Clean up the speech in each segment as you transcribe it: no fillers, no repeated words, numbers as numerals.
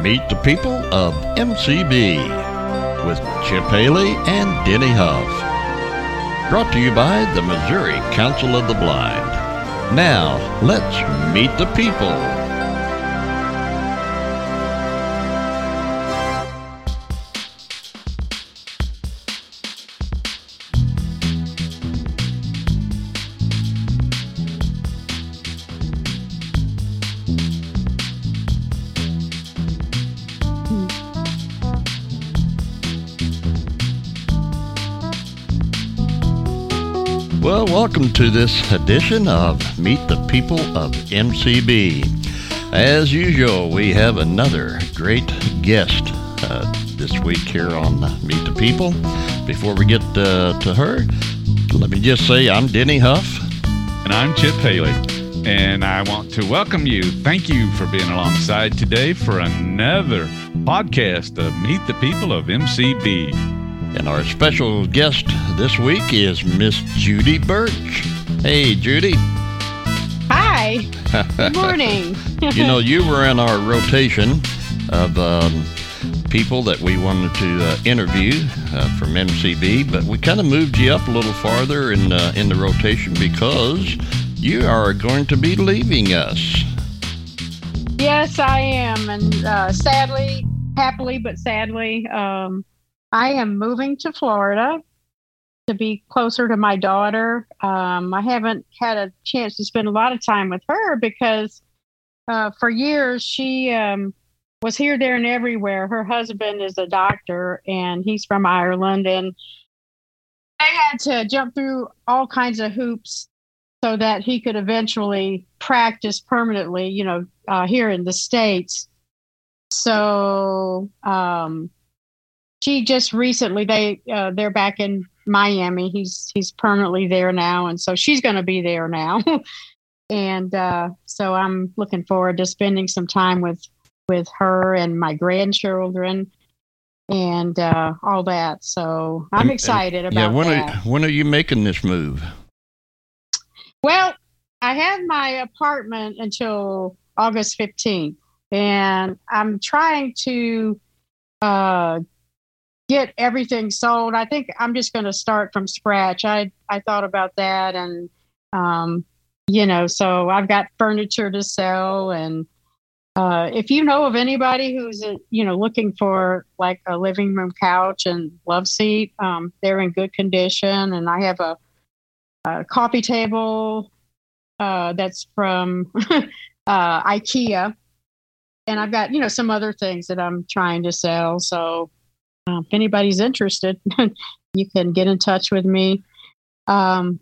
Meet the People of MCB with Chip Haley and Denny Huff. Brought to you by the Missouri Council of the Blind. Now, let's meet the people. Well, welcome to this edition of Meet the People of MCB. As usual, we have another great guest this week here on Meet the People. Before we get to her, let me just say I'm Denny Huff. And I'm Chip Haley. And I want to welcome you. Thank you for being alongside today for another podcast of Meet the People of MCB. And our special guest this week is Miss Judy Birch. Hey, Judy. Hi. Good morning. You know, you were in our rotation of people that we wanted to interview from MCB, but we kind of moved you up a little farther in the rotation because you are going to be leaving us. Yes, I am. And sadly, happily, but sadly, I am moving to Florida to be closer to my daughter. I haven't had a chance to spend a lot of time with her because for years she was here, there, and everywhere. Her husband is a doctor, and he's from Ireland, and I had to jump through all kinds of hoops so that he could eventually practice permanently, here in the States. So she just recently, they're back in Miami. He's permanently there now, and so she's going to be there now. And so I'm looking forward to spending some time with her and my grandchildren and all that. So I'm excited about that. When are you making this move? Well, I have my apartment until August 15th, and I'm trying to get everything sold. I think I'm just going to start from scratch. I thought about that, and so I've got furniture to sell. And if you know of anybody who's looking for like a living room couch and love seat, they're in good condition. And I have a coffee table that's from IKEA, and I've got some other things that I'm trying to sell. So if anybody's interested, you can get in touch with me. But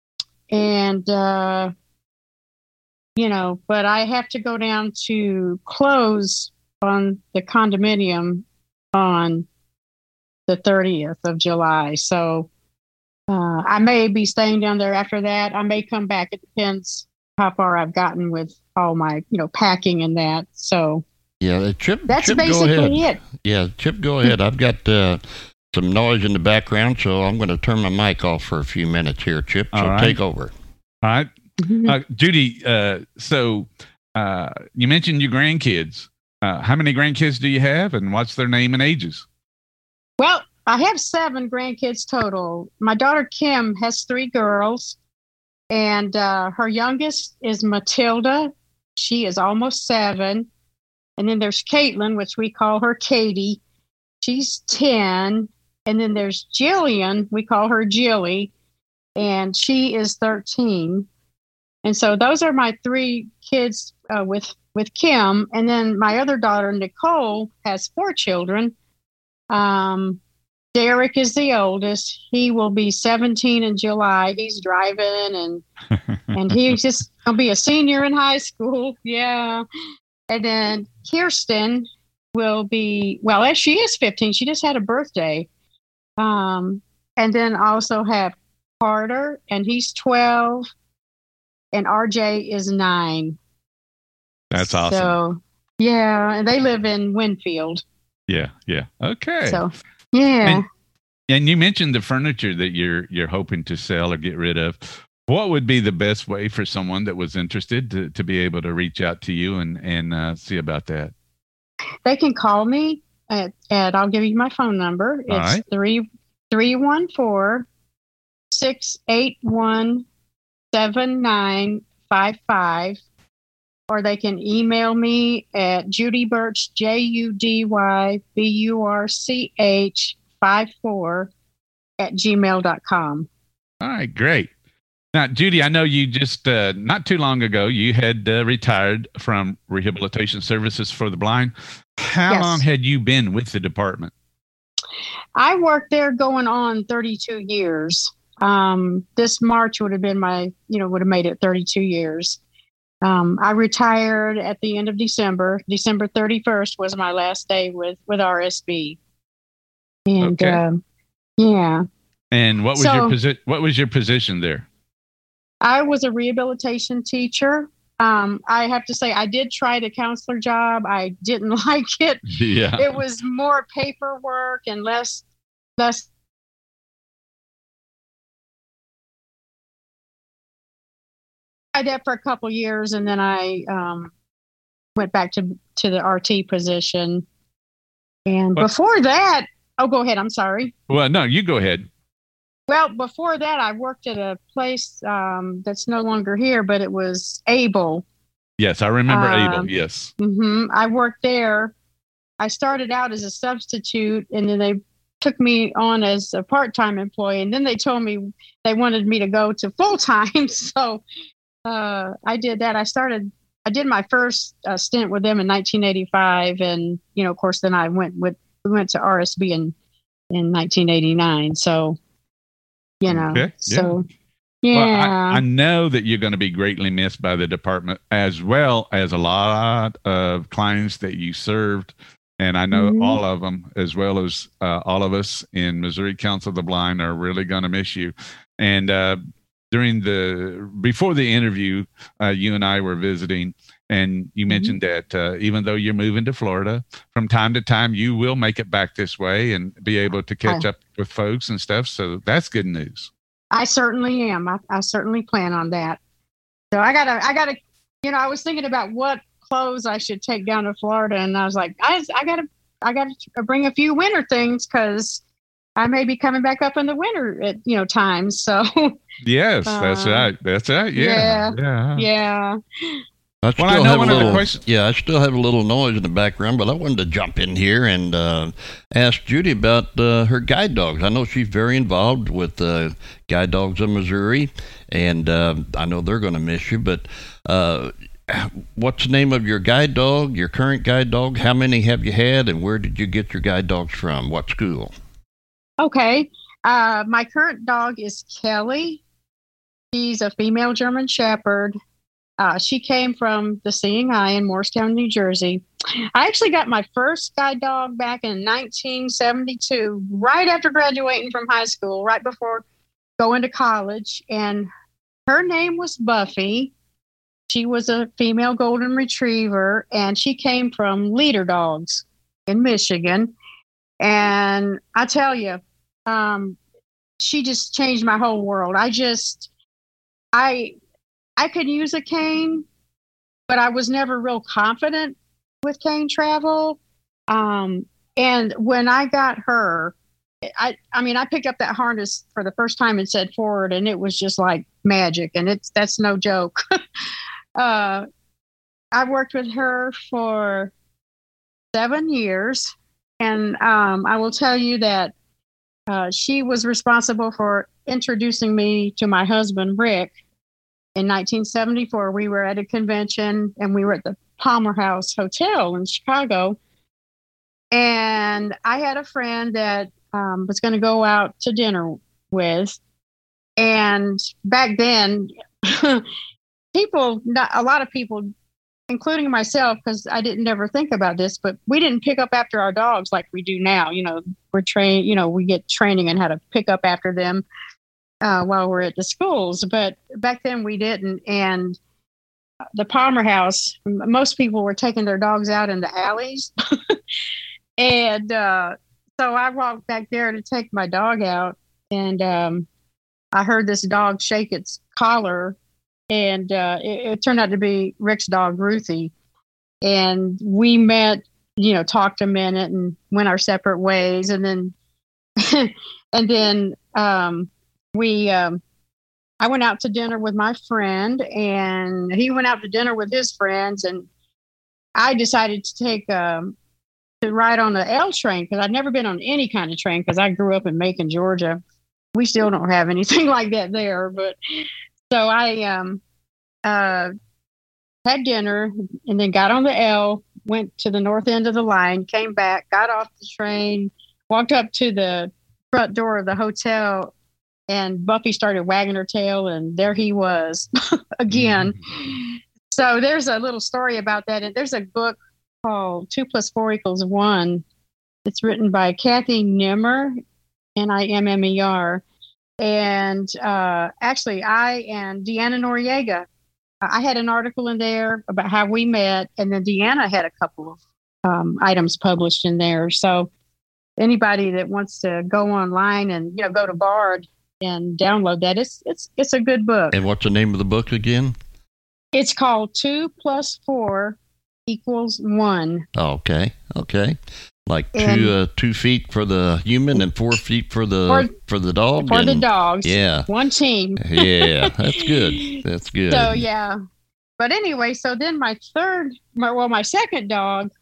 I have to go down to close on the condominium on the 30th of July. So I may be staying down there after that. I may come back. It depends how far I've gotten with all my, packing and that. So yeah, Chip. That's Chip, basically it. Yeah, Chip, go ahead. I've got some noise in the background, so I'm going to turn my mic off for a few minutes here, Chip. So take over. All right. Judy, so you mentioned your grandkids. How many grandkids do you have, and what's their name and ages? Well, I have 7 grandkids total. My daughter Kim has 3 girls, and her youngest is Matilda. She is almost 7. And then there's Caitlin, which we call her Katie. She's 10. And then there's Jillian. We call her Jilly. And she is 13. And so those are my 3 kids with Kim. And then my other daughter, Nicole, has 4 children. Derek is the oldest. He will be 17 in July. He's driving, and he's just going to be a senior in high school. Yeah. And then Kirsten will be, as she is 15, she just had a birthday. And then I also have Carter, and he's 12, and RJ is 9. That's awesome. So, yeah, and they live in Winfield. Yeah. Okay. So, yeah. And you mentioned the furniture that you're hoping to sell or get rid of. What would be the best way for someone that was interested to be able to reach out to you and see about that? They can call me at I'll give you my phone number. All It's right. 314-681-7955. Or they can email me at Judy Burch, JUDYBURCH 54 at gmail.com. All right, great. Now, Judy, I know you just not too long ago, you had retired from Rehabilitation Services for the Blind. How Yes. long had you been with the department? I worked there going on 32 years. This March would have been would have made it 32 years. I retired at the end of December. December 31st was my last day with RSB. And Okay. yeah. And what was what was your position there? I was a rehabilitation teacher. I have to say, I did try the counselor job. I didn't like it. Yeah. It was more paperwork and less. I did that for a couple of years, and then I went back to the RT position. And before that, go ahead. I'm sorry. Well, no, you go ahead. Well, before that, I worked at a place that's no longer here, but it was Able. Yes, I remember Able. Yes. I worked there. I started out as a substitute, and then they took me on as a part-time employee. And then they told me they wanted me to go to full-time. So I did that. I did my first stint with them in 1985. And, of course, then we went to RSB in 1989. So, Okay. so yeah. Well, I know that you're going to be greatly missed by the department, as well as a lot of clients that you served. And I know all of them, as well as all of us in Missouri Council of the Blind, are really going to miss you. And before the interview, you and I were visiting, and you mentioned that even though you're moving to Florida, from time to time you will make it back this way and be able to catch up with folks and stuff. So that's good news. I certainly am. I certainly plan on that. So I gotta, I was thinking about what clothes I should take down to Florida, and I was like, I gotta bring a few winter things because I may be coming back up in the winter at times. So yes, that's right. Yeah. I still have a little noise in the background, but I wanted to jump in here and ask Judy about her guide dogs. I know she's very involved with Guide Dogs of Missouri, and I know they're going to miss you. But what's the name of your guide dog, your current guide dog? How many have you had, and where did you get your guide dogs from? What school? Okay. My current dog is Kelly. She's a female German Shepherd. She came from the Seeing Eye in Morristown, New Jersey. I actually got my first guide dog back in 1972, right after graduating from high school, right before going to college. And her name was Buffy. She was a female golden retriever, and she came from Leader Dogs in Michigan. And I tell you, she just changed my whole world. I could use a cane, but I was never real confident with cane travel. And when I got her, I picked up that harness for the first time and said forward, and it was just like magic. And that's no joke. I worked with her for 7 years, and I will tell you that she was responsible for introducing me to my husband, Rick. In 1974, we were at a convention, and we were at the Palmer House Hotel in Chicago. And I had a friend that was going to go out to dinner with. And back then, a lot of people, including myself, because I didn't ever think about this, but we didn't pick up after our dogs like we do now. We're trained, we get training on how to pick up after them while we're at the schools. But back then we didn't. And the Palmer House, most people were taking their dogs out in the alleys. And so I walked back there to take my dog out, and I heard this dog shake its collar, and it turned out to be Rick's dog, Ruthie. And we met talked a minute and went our separate ways. And then, I went out to dinner with my friend, and he went out to dinner with his friends, and I decided to ride on the L train because I'd never been on any kind of train because I grew up in Macon, Georgia. We still don't have anything like that there, but so I had dinner and then got on the L, went to the north end of the line, came back, got off the train, walked up to the front door of the hotel, and Buffy started wagging her tail, and there he was again. So there's a little story about that. And there's a book called 2 + 4 = 1. It's written by Kathy Nimmer, Nimmer. And actually, I and Deanna Noriega, I had an article in there about how we met, and then Deanna had a couple of items published in there. So anybody that wants to go online and go to Bard and download that, it's a good book. And what's the name of the book again? It's called 2 + 4 = 1. Oh, okay. Like 2 feet for the human and 4 feet for the dog. For the dogs. Yeah. One team. Yeah, that's good. That's good. So yeah. But anyway, so then my second dog,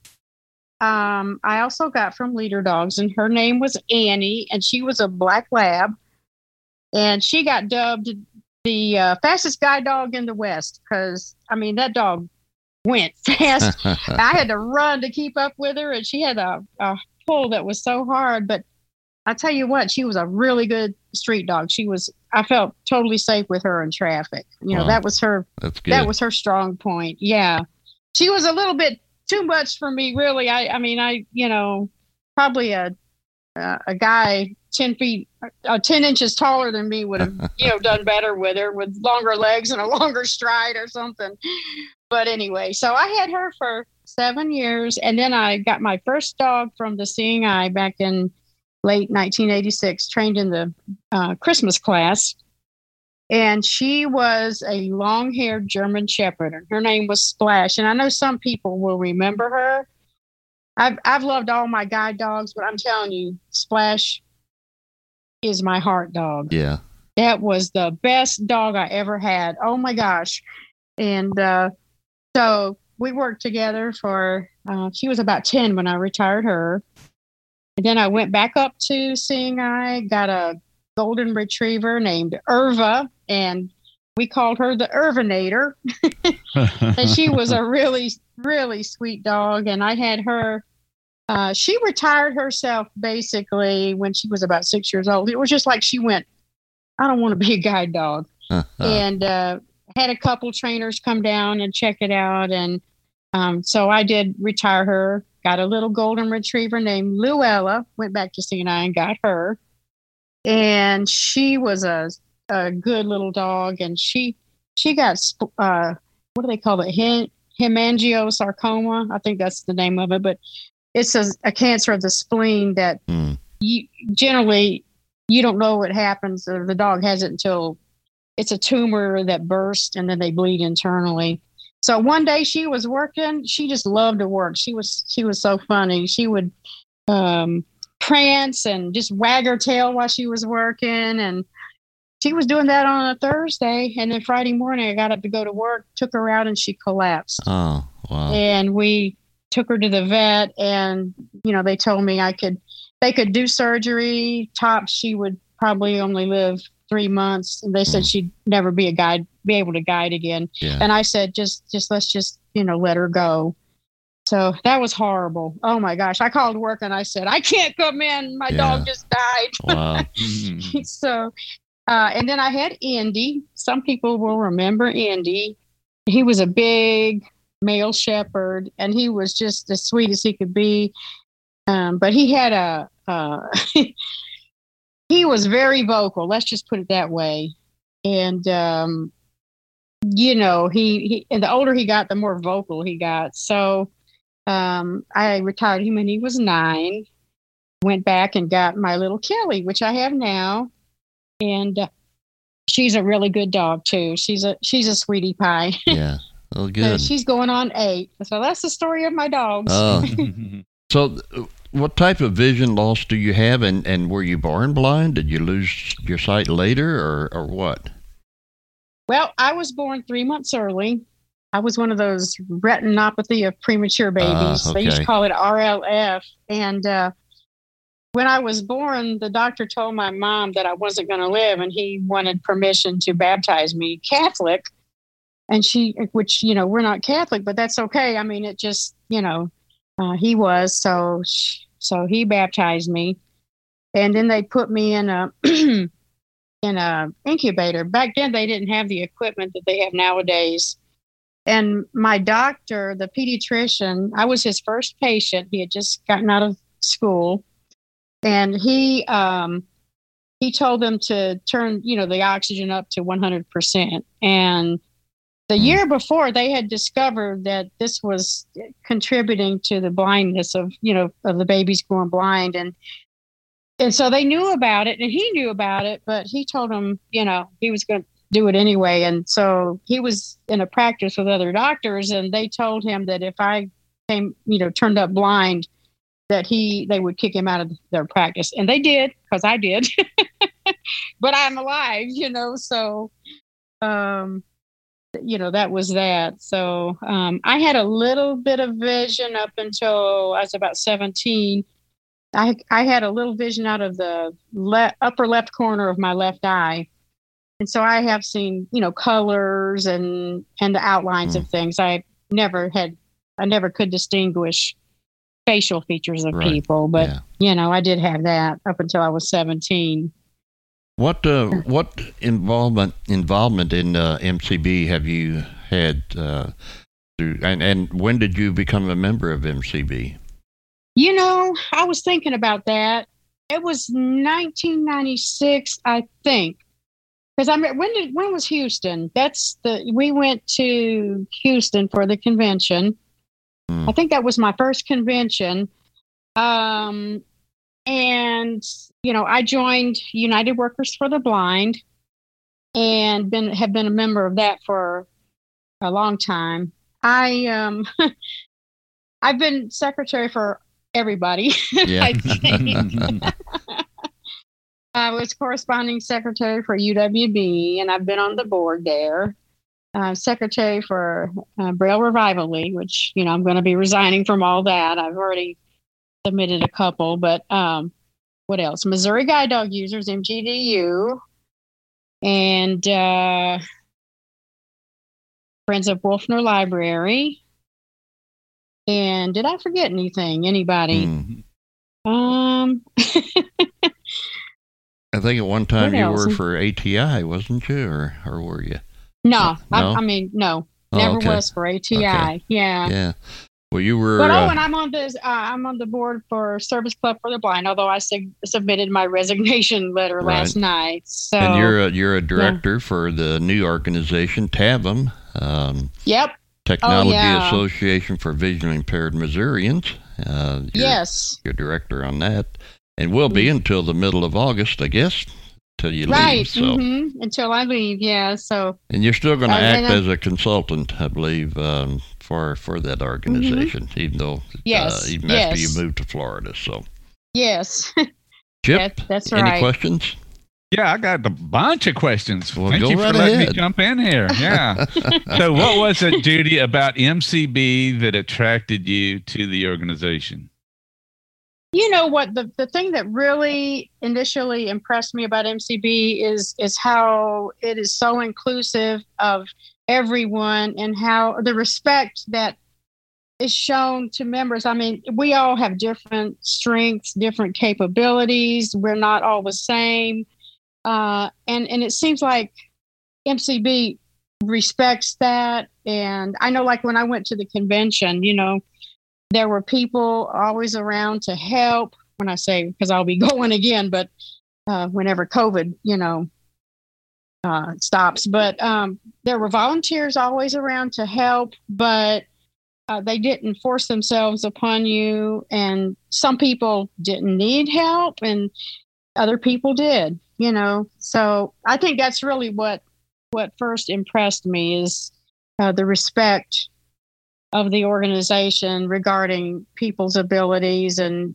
I also got from Leader Dogs, and her name was Annie, and she was a black lab, and she got dubbed the fastest guide dog in the West because that dog went fast. I had to run to keep up with her, and she had a pull that was so hard. But I tell you what, she was a really good street dog. I felt totally safe with her in traffic. Wow. That was her. That's good. That was her strong point. Yeah, she was a little bit too much for me, really. I probably a guy 10 inches taller than me would have, done better with her, with longer legs and a longer stride or something. But anyway, so I had her for 7 years, and then I got my first dog from the Seeing Eye back in late 1986, trained in the Christmas class. And she was a long-haired German Shepherd. Her name was Splash, and I know some people will remember her. I've loved all my guide dogs, but I'm telling you, Splash is my heart dog. Yeah. That was the best dog I ever had. Oh my gosh. And so we worked together for, she was about 10 when I retired her. And then I went back up to Seeing Eye, got a golden retriever named Irva, and we called her the Irvinator. And she was a really, really sweet dog. And I had her, she retired herself basically when she was about 6 years old. It was just like she went, I don't want to be a guide dog. And had a couple trainers come down and check it out. And so I did retire her, got a little golden retriever named Luella, went back to Seeing Eye and got her. And she was a good little dog. And she got, what do they call it? Hemangiosarcoma. I think that's the name of it. But it's a cancer of the spleen that generally you don't know what happens, or the dog has it until it's a tumor that bursts and then they bleed internally. So one day she was working. She just loved to work. She was so funny. She would prance and just wag her tail while she was working. And she was doing that on a Thursday. And then Friday morning, I got up to go to work, took her out, and she collapsed. Oh, wow. And we took her to the vet, and, they told me they could do surgery. Tops, she would probably only live 3 months. And they said she'd never be able to guide again. Yeah. And I said, let's just, let her go. So that was horrible. Oh my gosh. I called work and I said, I can't come in. My dog just died. Wow. So, and then I had Andy. Some people will remember Andy. He was a big male shepherd, and he was just as sweet as he could be. But he had he was very vocal. Let's just put it that way. And, he and the older he got, the more vocal he got. So I retired him when he was 9, went back and got my little Kelly, which I have now. And she's a really good dog too. She's a sweetie pie. Yeah. Oh, good. She's going on 8. So that's the story of my dogs. Oh, So, what type of vision loss do you have, and were you born blind? Did you lose your sight later, or what? Well, I was born 3 months early. I was one of those retinopathy of premature babies. They used to Okay. call it RLF. And when I was born, the doctor told my mom that I wasn't going to live, and he wanted permission to baptize me Catholic. And which, we're not Catholic, but that's okay. I mean, it just, he was. So he baptized me. And then they put me in a in a incubator. Back then, they didn't have the equipment that they have nowadays. And my doctor, the pediatrician, I was his first patient. He had just gotten out of school, and he told them to turn, the oxygen up to 100%. And the year before, they had discovered that this was contributing to the blindness of the babies going blind. And so they knew about it, and he knew about it, but he told them, he was going to do it anyway. And so he was in a practice with other doctors, and they told him that if I turned up blind, that they would kick him out of their practice. And they did, because I did. But I'm alive, so, that was that. So I had a little bit of vision up until I was about 17. I had a little vision out of the upper left corner of my left eye. And so I have seen, colors and the outlines of things. I never could distinguish facial features of people, but I did have that up until I was 17. What involvement in MCB have you had through, and when did you become a member of MCB? I was thinking about that. It was 1996, I think. Because when was Houston? We went to Houston for the convention. I think that was my first convention. And, I joined United Workers for the Blind, and have been a member of that for a long time. I've been secretary for everybody. Yeah. I think. I was corresponding secretary for UWB, and I've been on the board there. Secretary for Braille Revival League, which, I'm going to be resigning from all that. I've already submitted a couple, but what else? Missouri Guide Dog Users, MGDU, and Friends of Wolfner Library. And did I forget anything? Anybody? I think at one time you were for ATI, wasn't you, or were you? No, No? no, Oh, never okay. was for ATI. Okay. Yeah. Yeah. Well, you were. But and I'm on this. I'm on the board for Service Club for the Blind. Although I submitted my resignation letter last night. So. And you're a director for the new organization TAVM. Yep. Technology Association for Visually Impaired Missourians. Yes. You're director on that, and will be until the middle of August, I guess, till you right. leave. So until I leave, yeah. So. And you're still going to act as a consultant, I believe, for that organization, even though even after you moved to Florida. So. Yes. Chip, that's right. Any questions? Yeah, I got a bunch of questions. Well, Thank go you for right letting ahead. me jump in here. Yeah. So what was it, Judy, about MCB that attracted you to the organization? You know what, the thing that really initially impressed me about MCB is how it is so inclusive of everyone, and how the respect that is shown to members. I mean, we all have different strengths, different capabilities. We're not all the same. And it seems like MCB respects that. And I know, like, when I went to the convention, there were people always around to help. When I say, because I'll be going again, but whenever COVID, stops. But there were volunteers always around to help, but they didn't force themselves upon you. And some people didn't need help, and other people did, So I think that's really what first impressed me is the respect of the organization regarding people's abilities. And,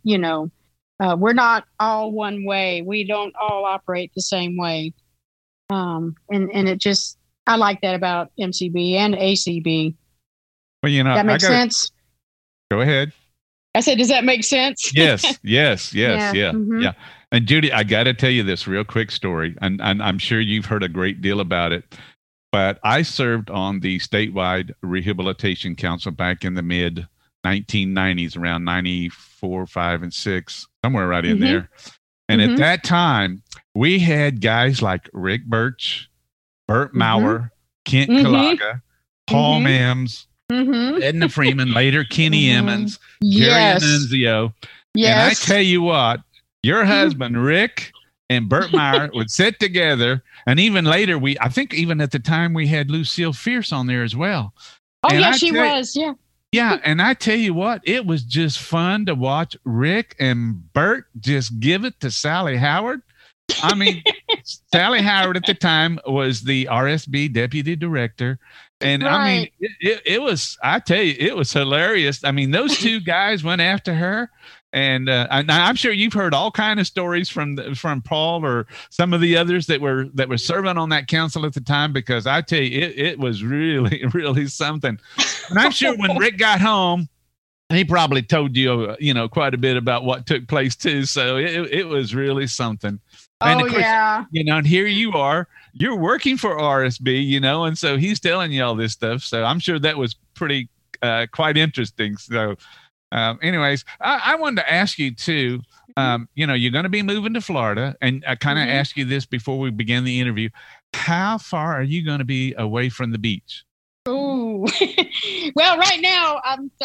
we're not all one way. We don't all operate the same way. And it just, I like that about MCB and ACB. Well, that makes sense. Go ahead. I said, does that make sense? Yes. Yeah. Mm-hmm. Yeah. And Judy, I got to tell you this real quick story, and I'm sure you've heard a great deal about it, but I served on the statewide rehabilitation council back in the mid 1990s, around 94, 5, and 6, somewhere right in there. And at that time, we had guys like Rick Birch, Bert Maurer, Kent Kalaga, Paul Mims, Edna Freeman, later Kenny Emmons, Jerry Annunzio. Yes. And I tell you what, your husband, Rick, and Bert Meyer would sit together. And even later, I think even at the time, we had Lucille Fierce on there as well. Oh, and yeah, she was. Yeah. Yeah. And I tell you what, it was just fun to watch Rick and Bert just give it to Sally Howard. I mean, Sally Howard at the time was the RSB deputy director. And I mean, it was, I tell you, it was hilarious. I mean, those two guys went after her. And I'm sure you've heard all kind of stories from Paul or some of the others that were serving on that council at the time, because I tell you, it was really, really something. And I'm sure when Rick got home, he probably told you, quite a bit about what took place too. So it was really something. And of course, yeah. And here you are, you're working for RSB, and so he's telling you all this stuff. So I'm sure that was pretty, quite interesting. So, anyways, I wanted to ask you too, you're going to be moving to Florida, and I kind of asked you this before we began the interview. How far are you going to be away from the beach? Oh, well, right now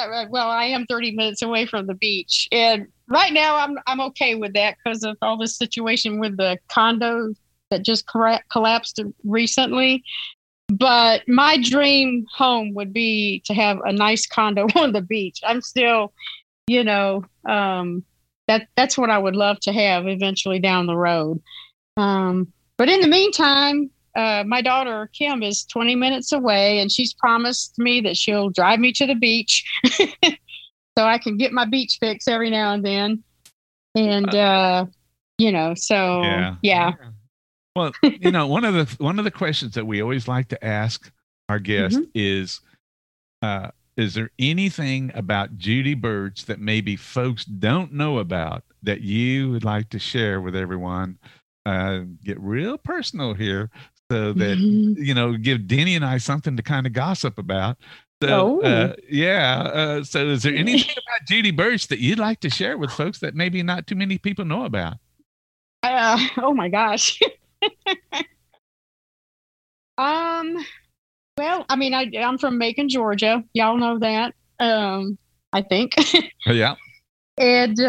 I am 30 minutes away from the beach, and right now I'm okay with that because of all the situation with the condo that just collapsed recently. But my dream home would be to have a nice condo on the beach. I'm still, that's what I would love to have eventually down the road. But in the meantime, my daughter, Kim, is 20 minutes away, and she's promised me that she'll drive me to the beach so I can get my beach fix every now and then. And, yeah. Well, one of the questions that we always like to ask our guests is there anything about Judy Birch that maybe folks don't know about that you would like to share with everyone? Get real personal here so that, give Denny and I something to kind of gossip about. So, so is there anything about Judy Birch that you'd like to share with folks that maybe not too many people know about? Oh my gosh. Well, I mean, I'm from Macon, Georgia. Y'all know that. I think. Yeah. And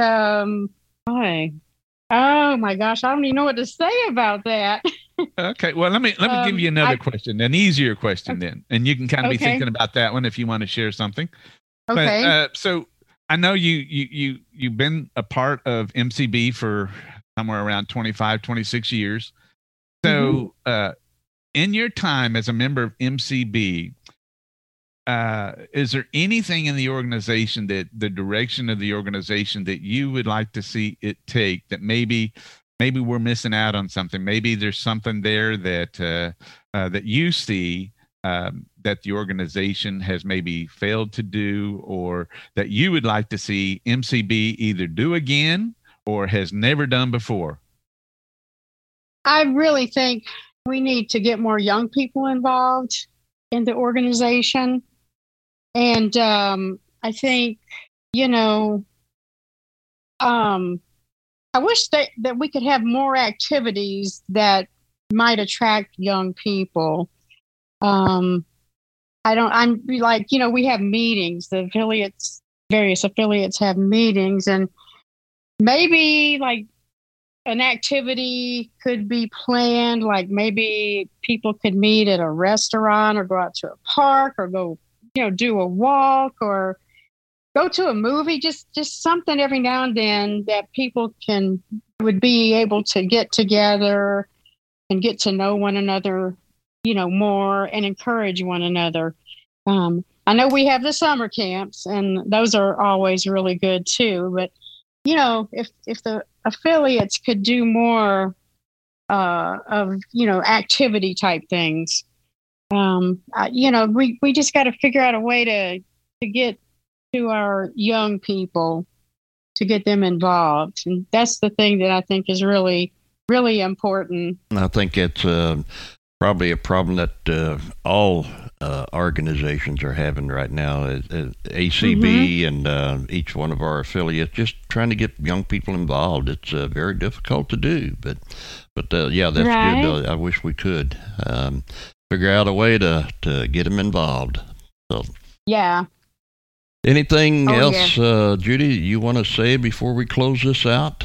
oh my gosh, I don't even know what to say about that. Okay, well, let me give you another question, an easier question then, and you can kind of be thinking about that one if you want to share something. Okay. But, so I know you've been a part of MCB for somewhere around 25, 26 years. So, in your time as a member of MCB, is there anything in the organization, that the direction of the organization, that you would like to see it take, that maybe we're missing out on something? Maybe there's something there that that you see that the organization has maybe failed to do, or that you would like to see MCB either do again or has never done before? I really think we need to get more young people involved in the organization. And I think, I wish that we could have more activities that might attract young people. I'm like, we have meetings, various affiliates have meetings, and maybe like an activity could be planned, like maybe people could meet at a restaurant or go out to a park or go, do a walk or go to a movie, just something every now and then that people would be able to get together and get to know one another, more, and encourage one another. I I know we have the summer camps, and those are always really good too. But if the affiliates could do more of activity type things, we just got to figure out a way to get to our young people, to get them involved, and that's the thing that I think is really, really important. I think it's probably a problem that all organizations are having right now. ACB and each one of our affiliates, just trying to get young people involved. It's very difficult to do, but yeah, that's right. good. I wish we could figure out a way to get them involved. So yeah. Anything else, Judy, you want to say before we close this out?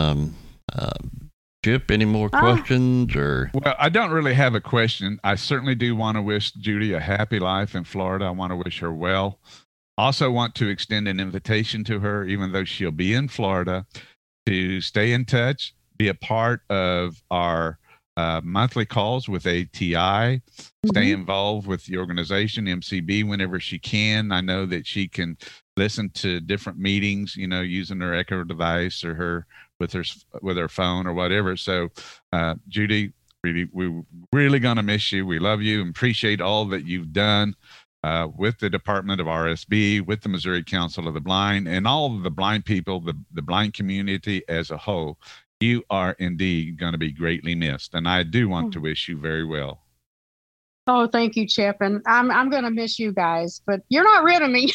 Chip, any more questions? Or Well, I don't really have a question. I certainly do want to wish Judy a happy life in Florida. I want to wish her well. Also want to extend an invitation to her, even though she'll be in Florida, to stay in touch, be a part of our monthly calls with ATI, stay involved with the organization, MCB, whenever she can. I know that she can listen to different meetings, using her Echo device or with her phone or whatever. So, Judy, we're really going to miss you. We love you and appreciate all that you've done with the Department of RSB, with the Missouri Council of the Blind, and all of the blind people, the blind community as a whole. You are indeed going to be greatly missed, and I do want to wish you very well. Oh, thank you, Chip, and I'm going to miss you guys, but you're not rid of me.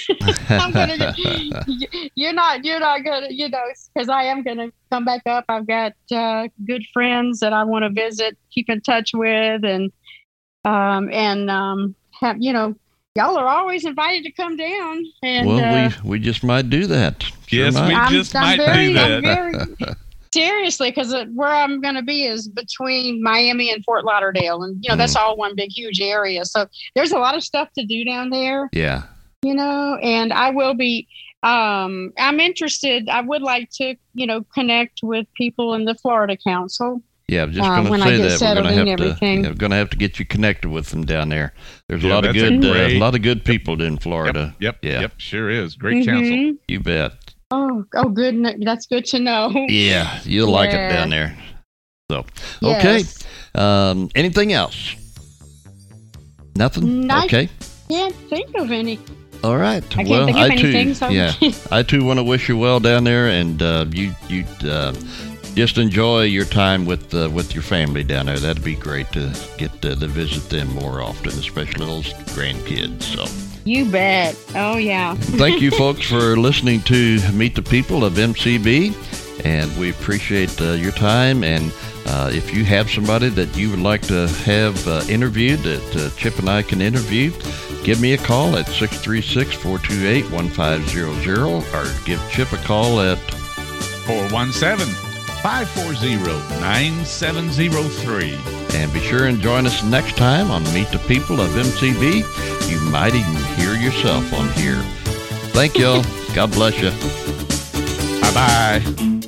You're not going to, because I am going to come back up. I've got good friends that I want to visit, keep in touch with, and have y'all are always invited to come down. And well, we just might do that. Yes, sure we just might do that. Seriously, because where I'm going to be is between Miami and Fort Lauderdale, and that's all one big huge area. So there's a lot of stuff to do down there. Yeah. And I will be. I'm interested. I would like to, connect with people in the Florida Council. Yeah, I'm just going to say that we're going to have to get you connected with them down there. There's a lot of good people in Florida. Yep. Sure is. Great council. You bet. Oh, good. That's good to know. Yeah, you'll like it down there. So, okay. Yes. Anything else? Nothing? Okay. Can't think of any. All right. I can't think of anything. So. Yeah, I too want to wish you well down there, and you just enjoy your time with your family down there. That'd be great to get to visit them more often, especially those grandkids. So. You bet. Oh, yeah. Thank you, folks, for listening to Meet the People of MCB, and we appreciate your time. And if you have somebody that you would like to have interviewed that Chip and I can interview, give me a call at 636-428-1500, or give Chip a call at 417-540-9703. And be sure and join us next time on Meet the People of MCB. You might even hear yourself on here. Thank y'all. God bless you. Bye-bye.